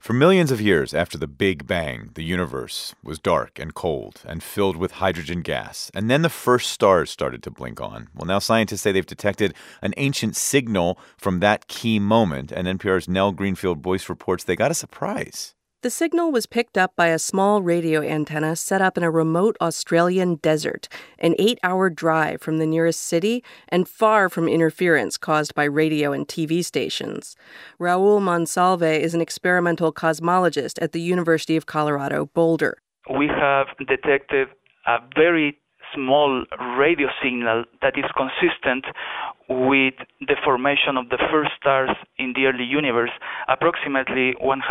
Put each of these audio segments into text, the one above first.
For millions of years after the Big Bang, the universe was dark and cold and filled with hydrogen gas. And then the first stars started to blink on. Well, now scientists say they've detected an ancient signal from that key moment. And NPR's Nell Greenfield-Boyce reports they got a surprise. The signal was picked up by a small radio antenna set up in a remote Australian desert, an 8-hour drive from the nearest city and far from interference caused by radio and TV stations. Raul Monsalve is an experimental cosmologist at the University of Colorado, Boulder. We have detected a very small radio signal that is consistent with the formation of the first stars in the early universe, approximately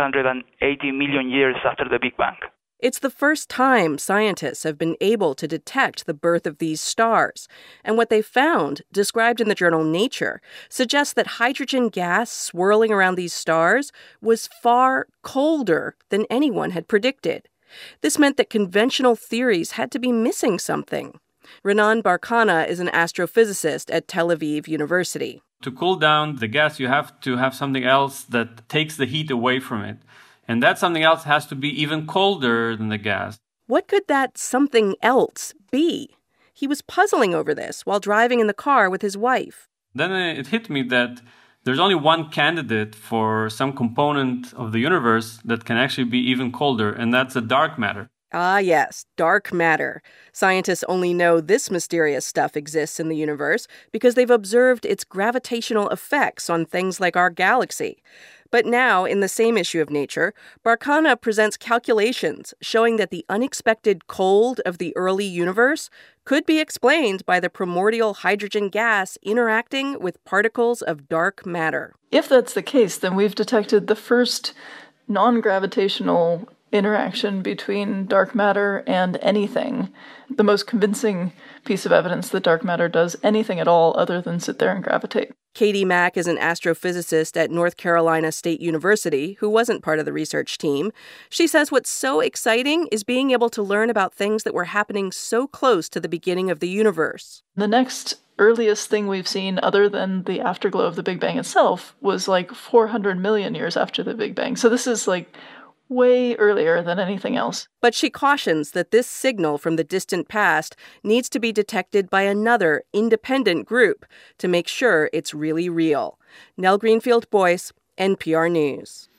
180 million years after the Big Bang. It's the first time scientists have been able to detect the birth of these stars. And what they found, described in the journal Nature, suggests that hydrogen gas swirling around these stars was far colder than anyone had predicted. This meant that conventional theories had to be missing something. Renan Barkana is an astrophysicist at Tel Aviv University. To cool down the gas, you have to have something else that takes the heat away from it. And that something else has to be even colder than the gas. What could that something else be? He was puzzling over this while driving in the car with his wife. Then it hit me that there's only one candidate for some component of the universe that can actually be even colder, and that's the dark matter. Ah, yes, dark matter. Scientists only know this mysterious stuff exists in the universe because they've observed its gravitational effects on things like our galaxy. But now, in the same issue of Nature, Barkana presents calculations showing that the unexpected cold of the early universe could be explained by the primordial hydrogen gas interacting with particles of dark matter. If that's the case, then we've detected the first non-gravitational interaction between dark matter and anything. The most convincing piece of evidence that dark matter does anything at all other than sit there and gravitate. Katie Mack is an astrophysicist at North Carolina State University who wasn't part of the research team. She says what's so exciting is being able to learn about things that were happening so close to the beginning of the universe. The next earliest thing we've seen other than the afterglow of the Big Bang itself was like 400 million years after the Big Bang. So this is like way earlier than anything else. But she cautions that this signal from the distant past needs to be detected by another independent group to make sure it's really real. Nell Greenfield-Boyce, NPR News.